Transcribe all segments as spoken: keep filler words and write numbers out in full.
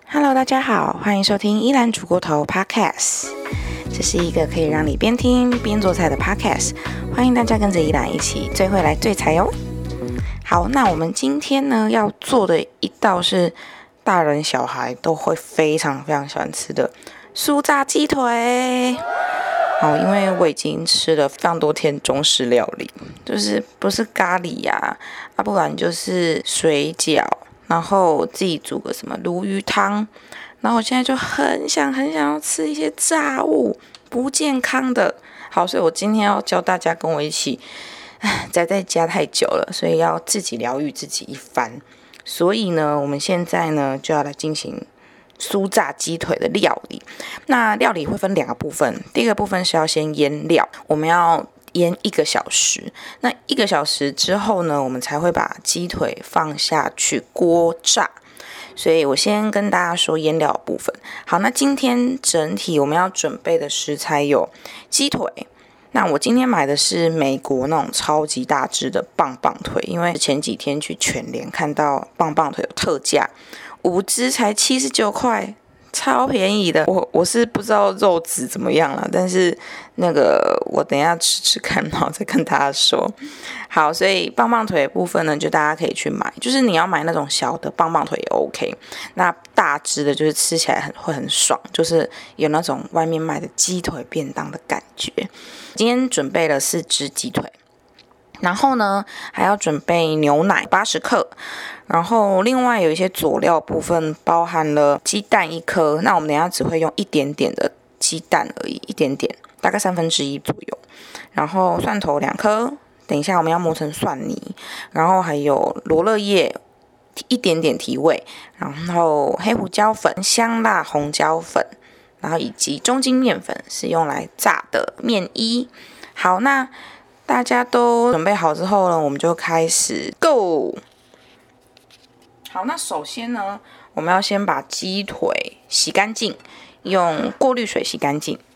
Hello， 大家好，欢迎收听依兰煮锅头 Podcast。这是一个可以让你边听边做菜的 Podcast， 欢迎大家跟着依兰一起最会来最菜哦。好，那我们今天呢要做的一道是大人小孩都会非常非常喜欢吃的酥炸鸡腿。好，因为我已经吃了非常多天中式料理，就是不是咖喱呀、啊，啊不然就是水饺。然后自己煮个什么鲈鱼汤，然后我现在就很想很想要吃一些炸物，不健康的。好，所以我今天要教大家跟我一起，宅在家太久了，所以要自己疗愈自己一番。所以呢，我们现在呢就要来进行酥炸鸡腿的料理。那料理会分两个部分，第一个部分是要先腌料，我们要腌一个小时，那一个小时之后呢，我们才会把鸡腿放下去锅炸。所以我先跟大家说腌料的部分。好，那今天整体我们要准备的食材有鸡腿。那我今天买的是美国那种超级大只的棒棒腿，因为前几天去全联看到棒棒腿有特价，五只才七十九块。超便宜的，我我是不知道肉质怎么样了，但是那个我等一下吃吃看，然后再跟大家说。好，所以棒棒腿的部分呢，就大家可以去买，就是你要买那种小的棒棒腿也 OK， 那大只的就是吃起来很会很爽，就是有那种外面卖的鸡腿便当的感觉。今天准备了四只鸡腿。然后呢，还要准备牛奶八十克，然后另外有一些佐料部分包含了鸡蛋一颗，那我们等一下只会用一点点的鸡蛋而已，一点点，大概三分之一左右。然后蒜头两颗，等一下我们要磨成蒜泥，然后还有罗勒叶一点点提味，然后黑胡椒粉、香辣红椒粉，然后以及中筋面粉是用来炸的面衣。好，那大家都准备好之后呢，我们就开始 go。好，那首先呢，我们要先把鸡腿洗干净，用过滤水洗干净。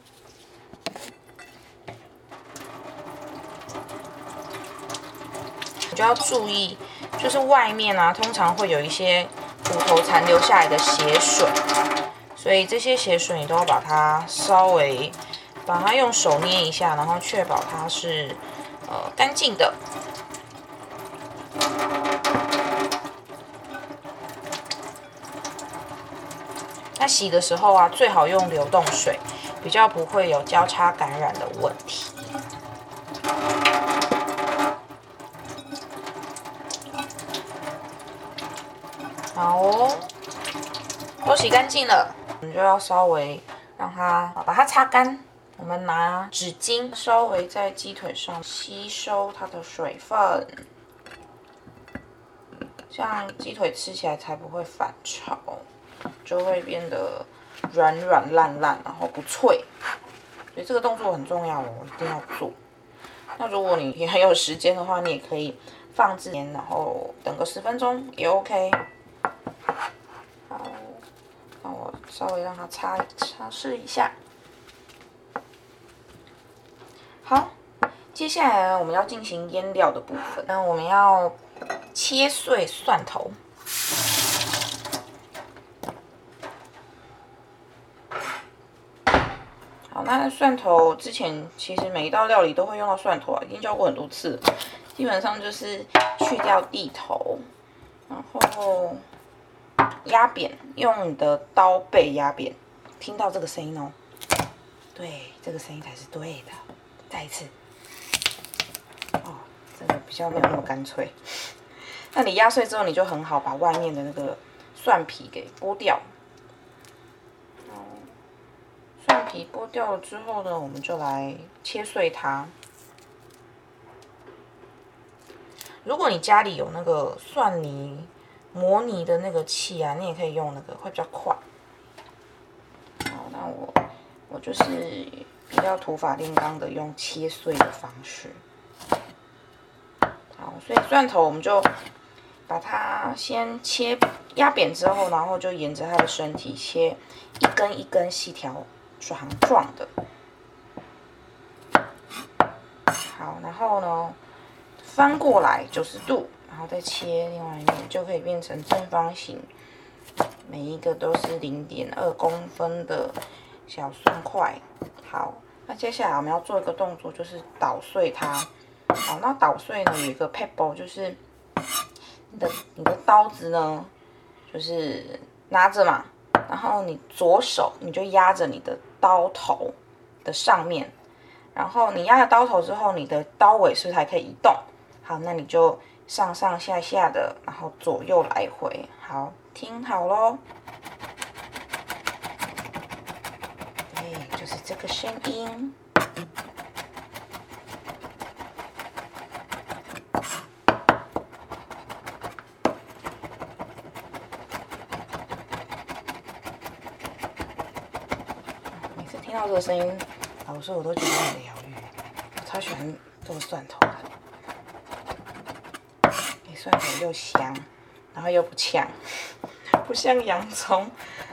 你就要注意，就是外面啊，通常会有一些骨头残留下来的血水，所以这些血水你都要把它稍微，把它用手捏一下，然后确保它是呃，干净的。那洗的时候啊，最好用流动水，比较不会有交叉感染的问题。好哦，都洗干净了，我们就要稍微让它把它擦干。我们拿纸巾稍微在鸡腿上吸收它的水分，这样鸡腿吃起来才不会反潮，就会变得软软烂烂，然后不脆。所以这个动作很重要哦，一定要做。那如果你很有时间的话，你也可以放置然后等个十分钟也 OK。好，那我稍微让它擦擦拭一下。好，接下来呢，我们要进行腌料的部分。那我们要切碎蒜头，好，那蒜头之前其实每一道料理都会用到蒜头啊，已经教过很多次了。基本上就是去掉蒂头，然后压扁，用你的刀背压扁。听到这个声音哦，对，这个声音才是对的。再一次，哦，这个比较没有那么干脆。那你压碎之后，你就很好把外面的那个蒜皮给剥掉。蒜皮剥掉了之后呢，我们就来切碎它。如果你家里有那个蒜泥磨泥的那个器啊，你也可以用那个，会比较快。好，那我我就是比较土法炼钢的用切碎的方式。好，所以蒜头我们就把它先切压扁之后，然后就沿着它的身体切一根一根细条长状的。好，然后呢翻过来九十度，然后再切另外一面，就可以变成正方形每一个都是零点二公分的小蒜块。好，那接下来我们要做一个动作，就是捣碎它。好，那捣碎呢有一个 pebble， 就是你的你的刀子呢，就是拿着嘛，然后你左手你就压着你的刀头的上面，然后你压了刀头之后，你的刀尾是不是还可以移动？好，那你就上上下下的，然后左右来回。好，听好咯。对，就是这个声音。每次听到这个声音，老实说我都觉得很疗愈。我超喜欢做蒜头的。蒜头又香，然后又不呛，不像洋葱。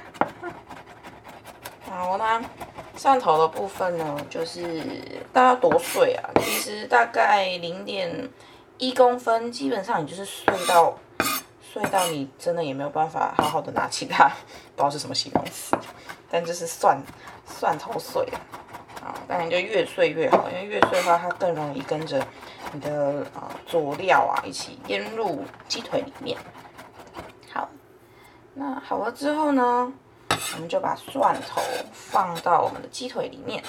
好，那蒜头的部分呢，就是大概要多碎啊？其实大概零点一公分，基本上你就是碎到碎到你真的也没有办法好好的拿起它，不知道是什么形容词，但就是蒜蒜头碎啊。好，当然就越碎越好，因为越碎的话，它更容易跟着你的呃佐料啊一起腌入鸡腿里面。好，那好了之后呢，我们就把蒜头放到我们的鸡腿里面。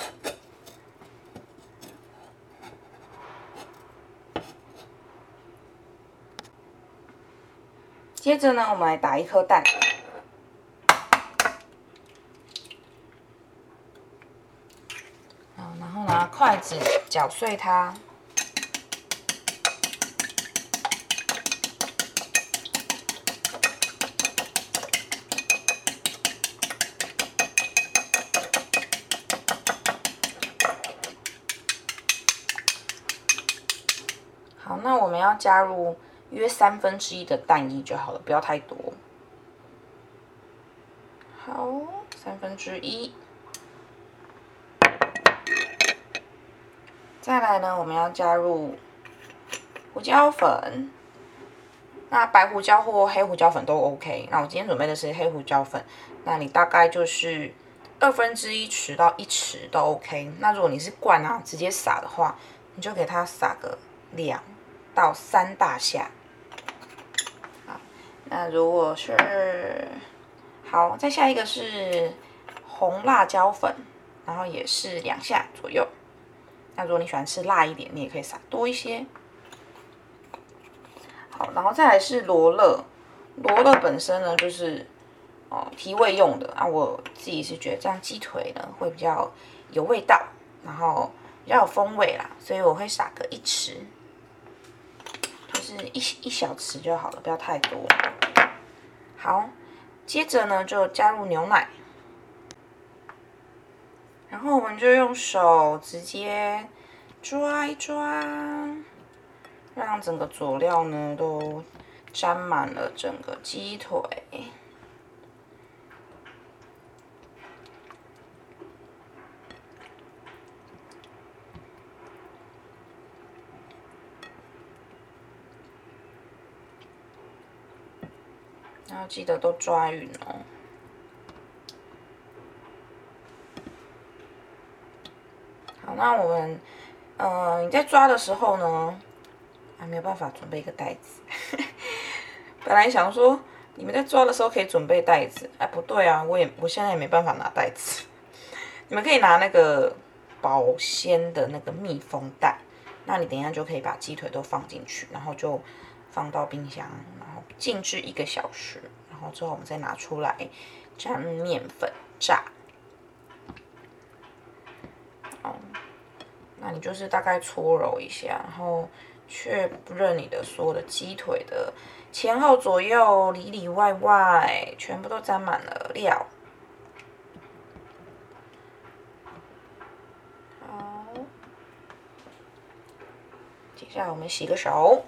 接着呢，我们来打一颗蛋。好，然后拿筷子搅碎它。好，那我们要加入约三分之一的蛋液就好了，不要太多。好，三分之一。再来呢，我们要加入胡椒粉。那白胡椒或黑胡椒粉都 OK。那我今天准备的是黑胡椒粉，那你大概就是二分之一匙到一匙都 OK。那如果你是灌啊，直接撒的话，你就给它撒个两到三大下。好，那如果是好，再下一个是红辣椒粉，然后也是两下左右。那如果你喜欢吃辣一点，你也可以撒多一些。好，然后再来是罗勒，罗勒本身呢就是哦提味用的啊，我自己是觉得这样鸡腿呢会比较有味道，然后比较有风味啦，所以我会撒个一匙，就是一一小匙就好了，不要太多。好，接着呢就加入牛奶。然后我们就用手直接抓一抓，让整个佐料呢都沾满了整个鸡腿。然后记得都抓匀哦。好，那我们，呃，你在抓的时候呢，还没有办法准备一个袋子。本来想说你们在抓的时候可以准备袋子，哎，不对啊，我也我现在也没办法拿袋子。你们可以拿那个保鲜的那个密封袋，那你等一下就可以把鸡腿都放进去，然后就放到冰箱，然后静置一个小时，然后之后我们再拿出来沾面粉炸。哦，那你就是大概搓揉一下，然后确认你的所有的鸡腿的前后左右、里里外外全部都沾满了料。好，接下来我们洗个手。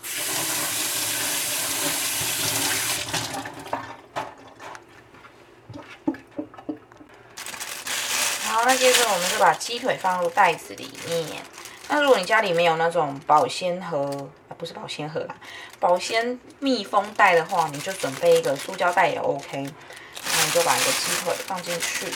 好，那接着我们就把鸡腿放入袋子里面。那如果你家里没有那种保鲜盒，啊不是保鲜盒啦，保保鲜密封袋的话，你就准备一个塑胶袋也 OK。那你就把你的鸡腿放进去。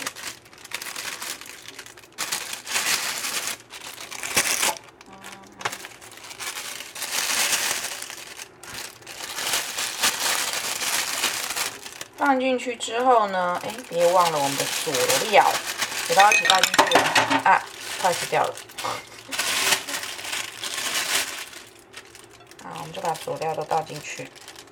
放进去之后呢，哎，别忘了我们的佐料，给到一起倒进去了啊，快死掉了。好，我们就把佐料都倒进去。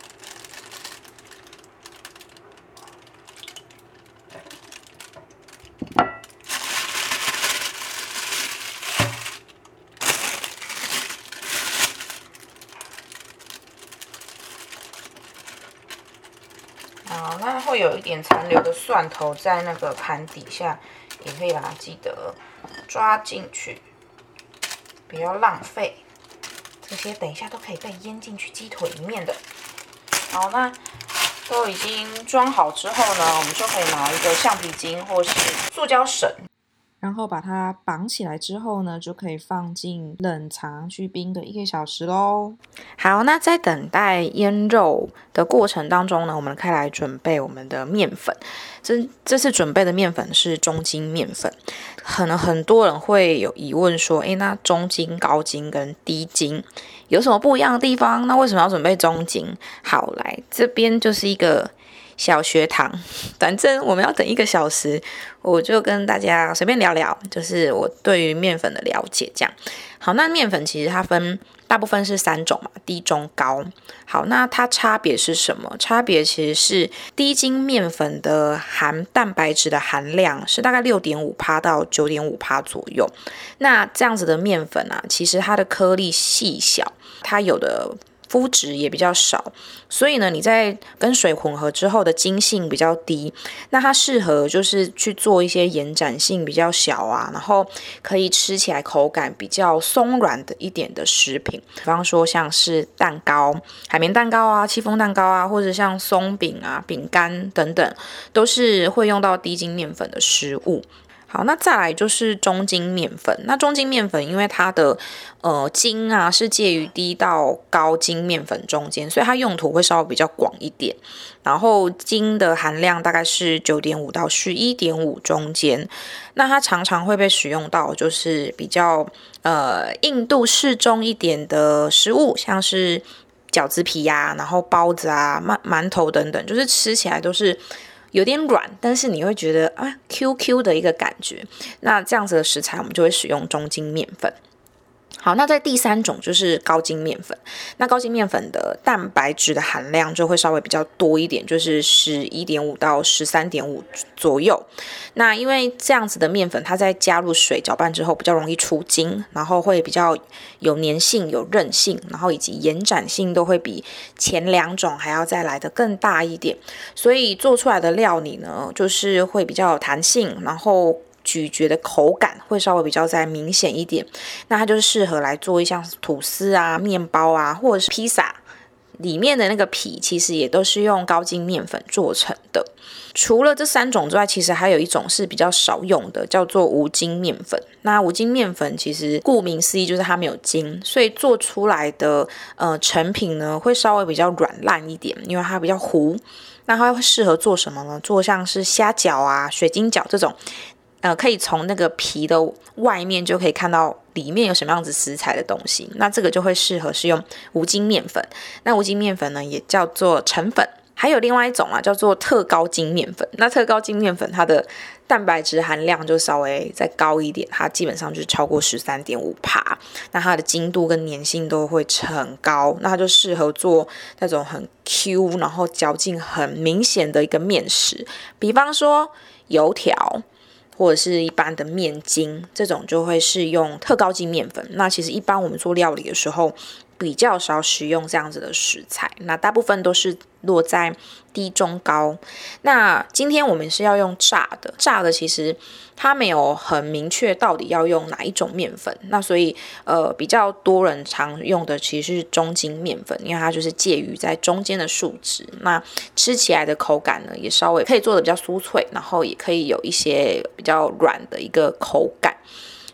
好，那会有一点残留的蒜头在那个盘底下，也可以把它记得抓进去，不要浪费。这些等一下都可以被腌进去鸡腿里面的。好，那都已经装好之后呢，我们就可以拿一个橡皮筋或是塑胶绳，然后把它绑起来之后呢，就可以放进冷藏去冰个一个小时咯。好，那在等待腌肉的过程当中呢，我们可以来准备我们的面粉。这这次准备的面粉是中筋面粉。可能很多人会有疑问说，诶，那中筋、高筋跟低筋有什么不一样的地方？那为什么要准备中筋？好，来这边就是一个小学堂，反正我们要等一个小时，我就跟大家随便聊聊，就是我对于面粉的了解这样。好，那面粉其实它分大部分是三种嘛，低、中、高。好，那它差别是什么？差别其实是低筋面粉的含蛋白质的含量是大概 六点五 到 九点五 左右。那这样子的面粉啊，其实它的颗粒细小，它有的麸质也比较少，所以呢，你在跟水混合之后的筋性比较低，那它适合就是去做一些延展性比较小啊，然后可以吃起来口感比较松软的一点的食品，比方说像是蛋糕、海绵蛋糕啊、戚风蛋糕啊，或者像松饼啊、饼干等等，都是会用到低筋面粉的食物。好，那再来就是中筋面粉。那中筋面粉因为它的呃筋啊是介于低到高筋面粉中间，所以它用途会稍微比较广一点。然后筋的含量大概是 九点五 到十一点五 中间。那它常常会被使用到就是比较呃硬度适中一点的食物，像是饺子皮呀、啊，然后包子啊、馒馒头等等，就是吃起来都是有点软，但是你会觉得啊 Q Q 的一个感觉。那这样子的食材我们就会使用中筋面粉。好，那在第三种就是高筋面粉。那高筋面粉的蛋白质的含量就会稍微比较多一点，就是 十一点五 到 十三点五 左右。那因为这样子的面粉它在加入水搅拌之后比较容易出筋，然后会比较有粘性、有韧性，然后以及延展性都会比前两种还要再来的更大一点，所以做出来的料理呢就是会比较有弹性，然后咀嚼的口感会稍微比较再明显一点。那它就是适合来做一像吐司啊、面包啊，或者是披萨里面的那个皮，其实也都是用高筋面粉做成的。除了这三种之外，其实还有一种是比较少用的，叫做无筋面粉。那无筋面粉其实顾名思义就是它没有筋，所以做出来的呃成品呢会稍微比较软烂一点，因为它比较糊。那它会适合做什么呢？做像是虾饺啊、水晶饺这种。呃，可以从那个皮的外面就可以看到里面有什么样子食材的东西，那这个就会适合是用无筋面粉。那无筋面粉呢，也叫做澄粉。还有另外一种啊，叫做特高筋面粉。那特高筋面粉它的蛋白质含量就稍微再高一点，它基本上就是超过 十三点五 趴，那它的筋度跟粘性都会很高，那它就适合做那种很 Q 然后嚼劲很明显的一个面食，比方说油条或者是一般的面筋，这种就会是用特高筋面粉。那其实一般我们做料理的时候比较少使用这样子的食材，那大部分都是落在低中高。那今天我们是要用炸的，炸的其实它没有很明确到底要用哪一种面粉，那所以呃比较多人常用的其实是中筋面粉，因为它就是介于在中间的数值，那吃起来的口感呢也稍微可以做的比较酥脆，然后也可以有一些比较软的一个口感。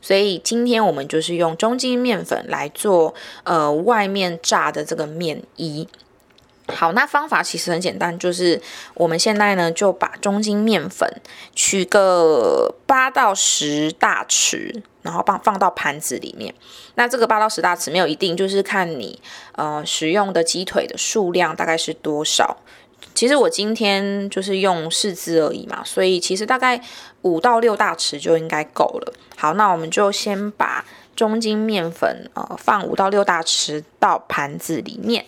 所以今天我们就是用中筋面粉来做呃外面炸的这个面衣。好，那方法其实很简单，就是我们现在呢就把中筋面粉取个八到十大匙，然后放放到盘子里面。那这个八到十大匙没有一定，就是看你呃使用的鸡腿的数量大概是多少。其实我今天就是用四只而已嘛，所以其实大概五到六大匙就应该够了。好，那我们就先把中筋面粉呃放五到六大匙到盘子里面。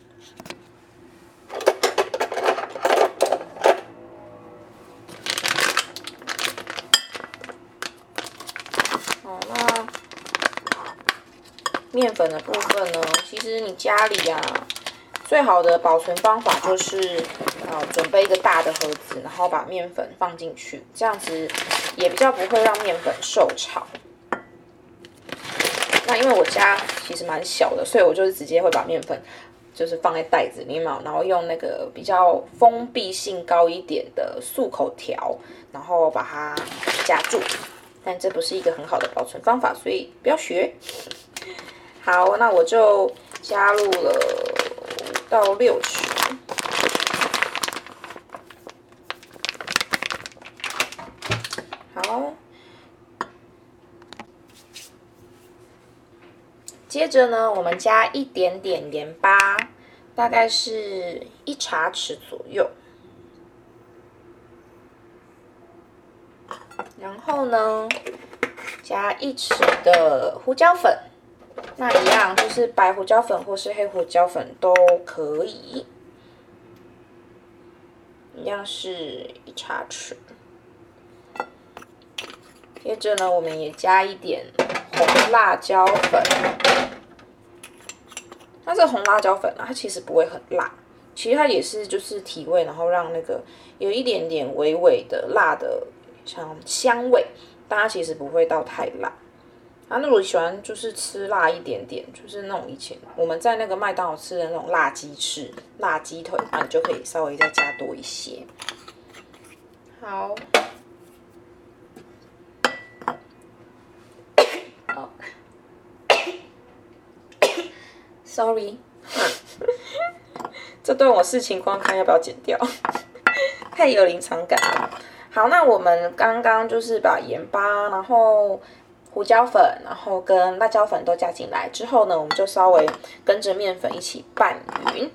面粉的部分呢，其实你家里啊，最好的保存方法就是呃准备一个大的盒子，然后把面粉放进去，这样子也比较不会让面粉受潮。那因为我家其实蛮小的，所以我就是直接会把面粉就是放在袋子里面，然后用那个比较封闭性高一点的漱口条，然后把它夹住。但这不是一个很好的保存方法，所以不要学。好，那我就加入了五到六匙。好，接着呢，我们加一点点盐巴，大概是一茶匙左右。然后呢，加一匙的胡椒粉。那一样就是白胡椒粉或是黑胡椒粉都可以，一样是一茶匙。接着呢，我们也加一点红辣椒粉。那这个红辣椒粉啊，它其实不会很辣，其实它也是就是提味，然后让那个有一点点微微的辣的像香味，但它其实不会到太辣。啊，那如果喜欢就是吃辣一点点，就是那种以前我们在那个麦当劳吃的那种辣鸡翅、辣鸡腿，那你就可以稍微再加多一些。好，哦，sorry， 这段我视情况看要不要剪掉，太有临场感了。好，那我们刚刚就是把盐巴，然后胡椒粉，然后跟辣椒粉都加进来之后呢，我们就稍微跟着面粉一起拌匀。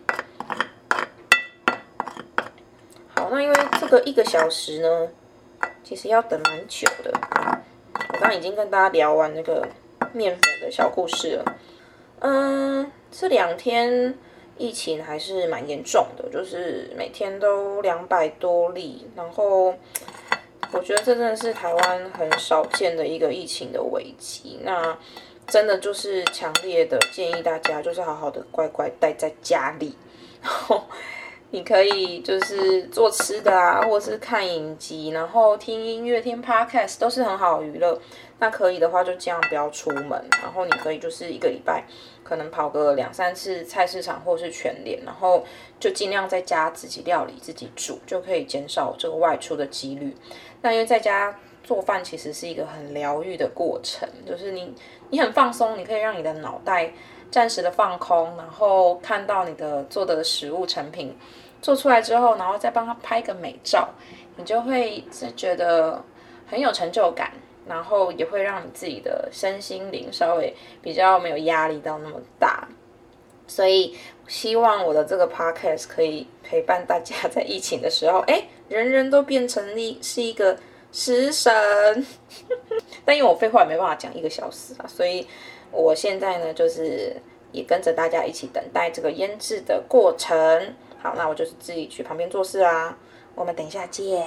好，那因为这个一个小时呢，其实要等蛮久的。我刚刚已经跟大家聊完那个面粉的小故事了。嗯，这两天疫情还是蛮严重的，就是每天都两百多例，然后我觉得这真的是台湾很少见的一个疫情的危机。那真的就是强烈的建议大家，就是好好的乖乖待在家里，然后你可以就是做吃的啊，或者是看影集，然后听音乐、听 podcast 都是很好的娱乐。那可以的话就尽量不要出门，然后你可以就是一个礼拜可能跑个两三次菜市场或是全联，然后就尽量在家自己料理自己煮，就可以减少这个外出的几率。那因为在家做饭其实是一个很疗愈的过程，就是你你很放松，你可以让你的脑袋暂时的放空，然后看到你的做的食物成品做出来之后，然后再帮他拍个美照，你就会是觉得很有成就感，然后也会让你自己的身心灵稍微比较没有压力到那么大。所以希望我的这个 podcast 可以陪伴大家在疫情的时候，哎，人人都变成是一个食神。但因为我废话也没办法讲一个小时啊，所以我现在呢就是也跟着大家一起等待这个腌制的过程。好，那我就是自己去旁边做事啦，我们等一下见。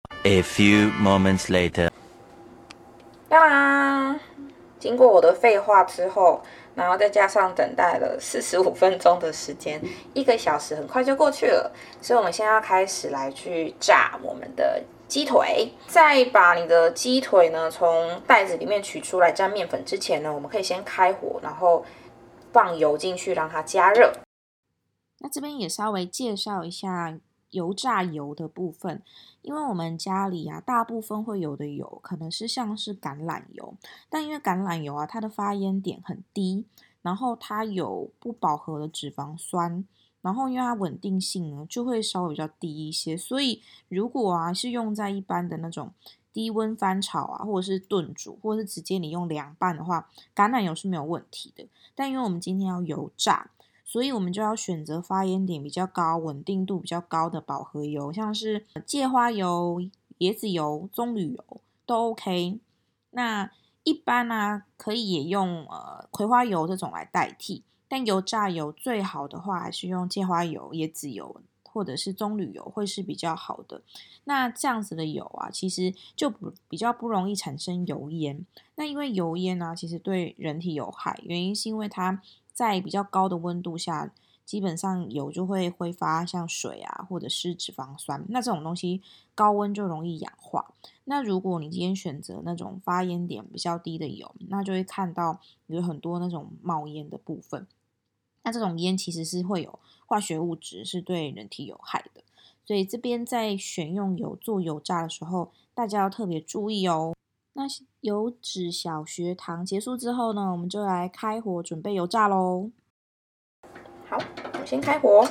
A few moments later. 当然，经过我的废话之后，然后再加上等待了四十五分钟的时间，一个小时很快就过去了。所以我们现在要开始来去炸我们的鸡腿。在把你的鸡腿呢从袋子里面取出来沾面粉之前呢，我们可以先开火，然后放油进去让它加热。那这边也稍微介绍一下油炸油的部分，因为我们家里啊，大部分会有的油可能是像是橄榄油，但因为橄榄油啊，它的发烟点很低，然后它有不饱和的脂肪酸，然后因为它稳定性呢就会稍微比较低一些，所以如果啊是用在一般的那种低温翻炒啊，或者是炖煮，或者是直接你用凉拌的话，橄榄油是没有问题的。但因为我们今天要油炸，所以我们就要选择发烟点比较高、稳定度比较高的饱和油，像是芥花油、椰子油、棕榈油都 OK。那一般啊，可以也用呃葵花油这种来代替，但油炸油最好的话还是用芥花油、椰子油或者是棕榈油会是比较好的。那这样子的油啊，其实就不比较不容易产生油烟。那因为油烟啊，其实对人体有害，原因是因为它在比较高的温度下，基本上油就会挥发像水啊，或者是脂肪酸。那这种东西高温就容易氧化。那如果你今天选择那种发烟点比较低的油，那就会看到有很多那种冒烟的部分。那这种烟其实是会有化学物质，是对人体有害的。所以这边在选用油做油炸的时候，大家要特别注意哦。那油脂小学堂结束之后呢，我们就来开火准备油炸咯。 好，我先开火。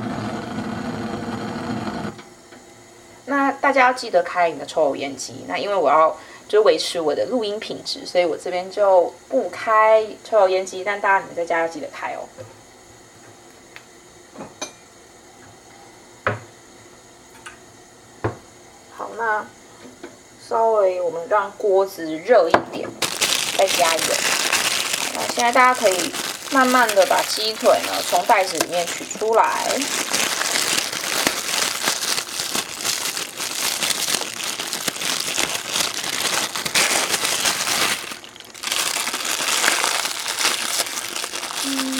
那大家要记得开你的抽油烟机。那因为我要就维持我的录音品质，所以我这边就不开抽油烟机，但大家你们在家要记得开哦。好，那稍微我们让锅子热一点，再加油。那现在大家可以慢慢的把鸡腿呢从袋子里面取出来。嗯，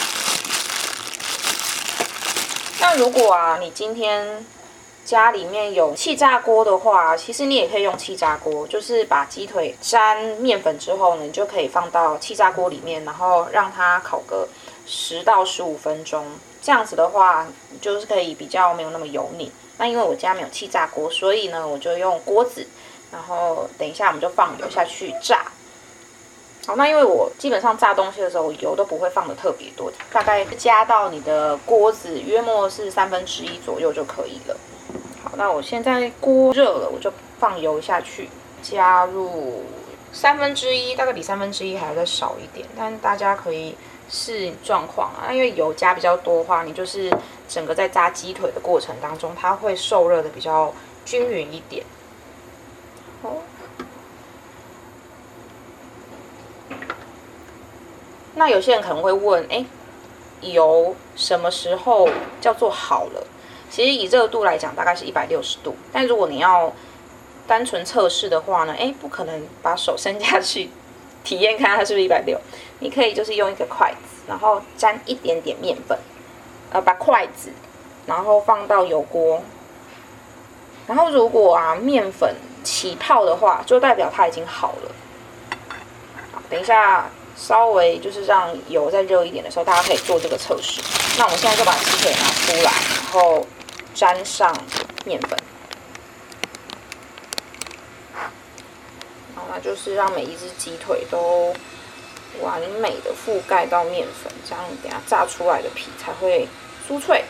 那如果啊，你今天家里面有气炸锅的话，其实你也可以用气炸锅，就是把鸡腿沾面粉之后呢，你就可以放到气炸锅里面，然后让它烤个十到十五分钟。这样子的话，就是可以比较没有那么油腻。那因为我家没有气炸锅，所以呢，我就用锅子，然后等一下我们就放油下去炸。好，那因为我基本上炸东西的时候，油都不会放的特别多，大概加到你的锅子约莫是三分之一左右就可以了。好，那我现在锅热了，我就放油下去，加入三分之一，大概比三分之一还要再少一点，但大家可以视状况啊，因为油加比较多的话，你就是整个在炸鸡腿的过程当中，它会受热的比较均匀一点。好。那有些人可能会问，哎，油什么时候叫做好了？其实以热度来讲，大概是一百六十度。但如果你要单纯测试的话呢，哎，不可能把手伸下去体验看它是不是一百六十。你可以就是用一个筷子，然后沾一点点面粉，呃，把筷子然后放到油锅，然后如果啊面粉起泡的话，就代表它已经好了。好，等一下。稍微就是让油再热一点的时候，大家可以做这个测试。那我们现在就把鸡腿拿出来，然后沾上面粉，然后那就是让每一只鸡腿都完美的覆盖到面粉，这样等下炸出来的皮才会酥脆。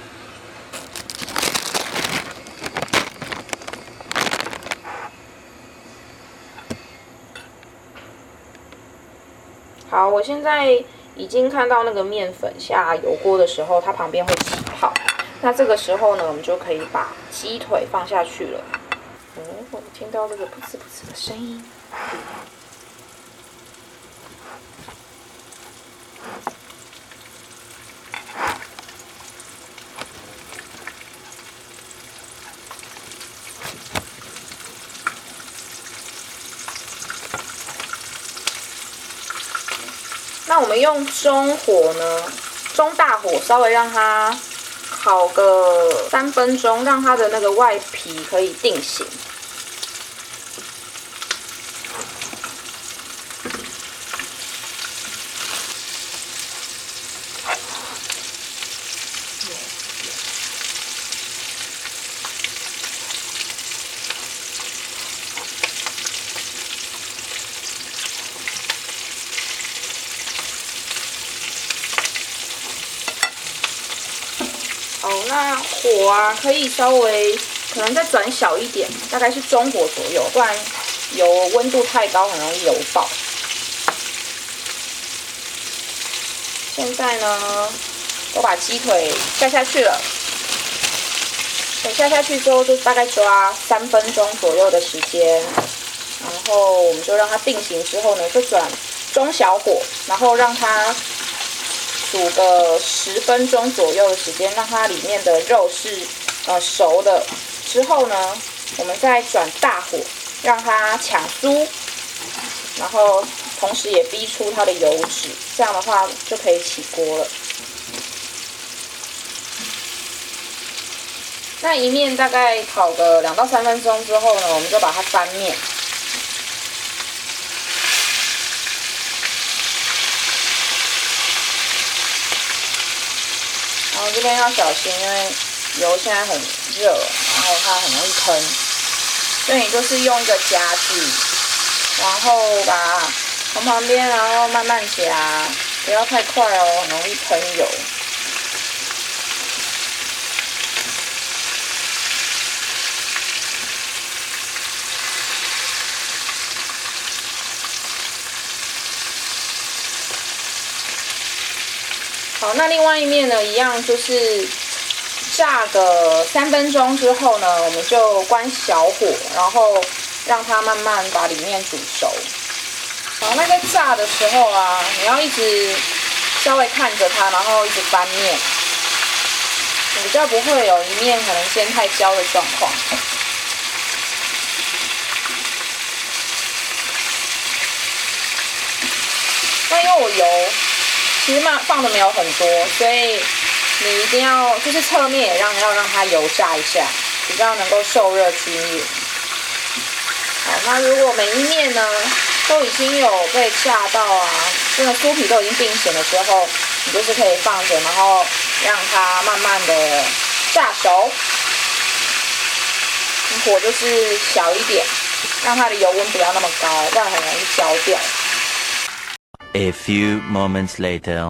好，我现在已经看到那个面粉下油锅的时候，它旁边会起泡。那这个时候呢，我们就可以把鸡腿放下去了。哦，我听到这个噗呲噗呲的声音。那我们用中火呢，中大火稍微让它烤个三分钟，让它的那个外皮可以定型。 那火啊可以稍微可能再转小一点，大概是中火左右，不然油温度太高很容易油爆。现在呢，我把鸡腿下下去了。等下下去之后，就大概抓三分钟左右的时间，然后我们就让它定型之后呢，就转中小火，然后让它煮个十分钟左右的时间，让它里面的肉是呃熟的。之后呢，我们再转大火，让它抢酥，然后同时也逼出它的油脂，这样的话就可以起锅了。那一面大概烤个两到三分钟之后呢，我们就把它翻面。然后这边要小心，因为油现在很热，然后它很容易喷，所以你就是用一个夹子，然后把从旁边，然后慢慢夹，不要太快哦，很容易喷油。好，那另外一面呢，一样就是炸个三分钟之后呢，我们就关小火，然后让它慢慢把里面煮熟。好，那在炸的时候啊，你要一直稍微看着它，然后一直翻面，比较不会有一面可能先太焦的状况。那因为我油其实放放的没有很多，所以你一定要就是侧面也让要让它油炸一下，比较能够受热均匀。好，那如果每一面呢都已经有被炸到啊，这个酥皮都已经定型了之后，你就是可以放着，然后让它慢慢的炸熟。火就是小一点，让它的油温不要那么高，不然很容易焦掉。 A few moments later.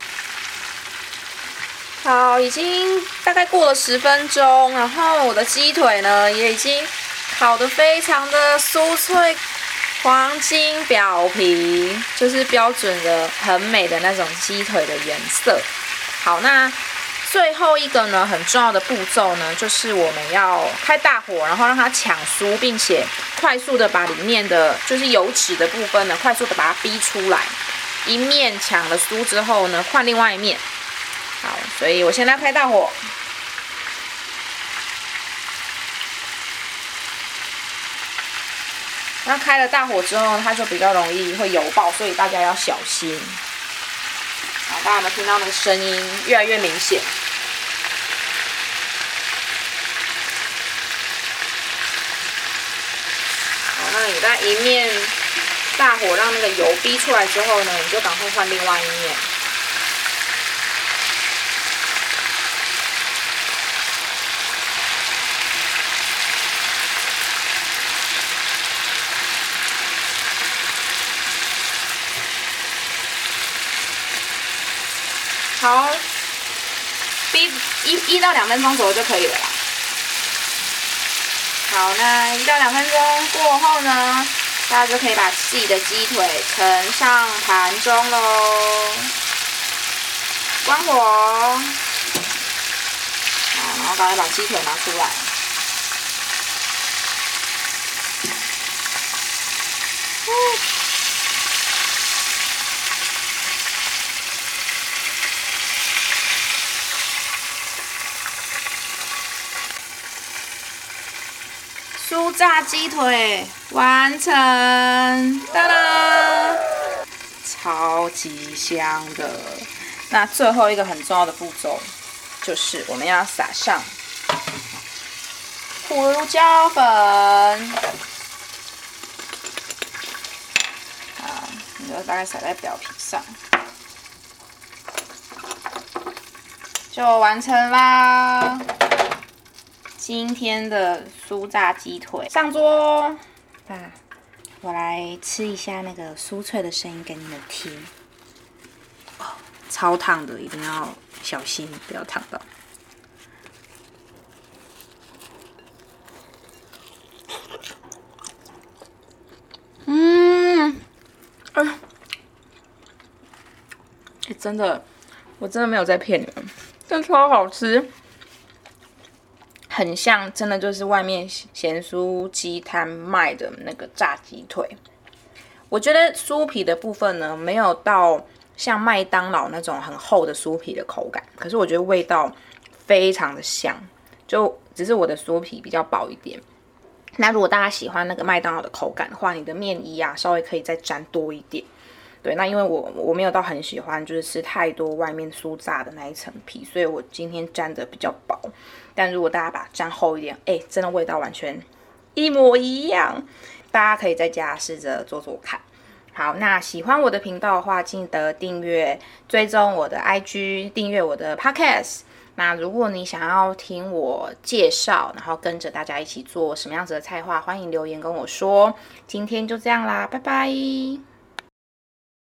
好，已经大概过了十分钟，然后我的鸡腿呢也已经烤得非常的酥脆，黄金表皮，就是标准的很美的那种鸡腿的颜色。好，那最后一个呢很重要的步骤呢，就是我们要开大火，然后让它抢酥，并且快速的把里面的就是油脂的部分呢，快速的把它逼出来。一面抢了酥之后呢，换另外一面。好，所以我现在开大火。那开了大火之后，它就比较容易会油爆，所以大家要小心。好，大家有没有听到那个声音越来越明显？好，那你在一面大火让那个油逼出来之后呢，你就赶快换另外一面。好，逼一一到两分钟左右就可以了啦。好，那一到两分钟过后呢，大家就可以把自己的鸡腿盛上盘中喽。关火，好，然后赶快把鸡腿拿出来。酥炸鸡腿完成，哒啦，超级香的。那最后一个很重要的步骤，就是我们要撒上胡椒粉。好，你就大概撒在表皮上，就完成啦。今天的酥炸鸡腿上桌，那我来吃一下那个酥脆的声音给你们听。哦，超烫的，一定要小心，不要烫到。 真的，我真的没有在骗你们，真的超好吃，很像真的就是外面咸酥鸡摊卖的那个炸鸡腿。我觉得酥皮的部分呢，没有到像麦当劳那种很厚的酥皮的口感，可是我觉得味道非常的香，就只是我的酥皮比较薄一点。那如果大家喜欢那个麦当劳的口感的话，你的面衣啊稍微可以再沾多一点。对，那因为我我没有到很喜欢就是吃太多外面酥炸的那一层皮，所以我今天沾的比较薄。但如果大家把它沾厚一点，哎，真的味道完全一模一样。大家可以在家试着做做看。好，那喜欢我的频道的话，记得订阅、追踪我的 I G， 订阅我的 Podcast。那如果你想要听我介绍，然后跟着大家一起做什么样子的菜话，欢迎留言跟我说。今天就这样啦，拜拜。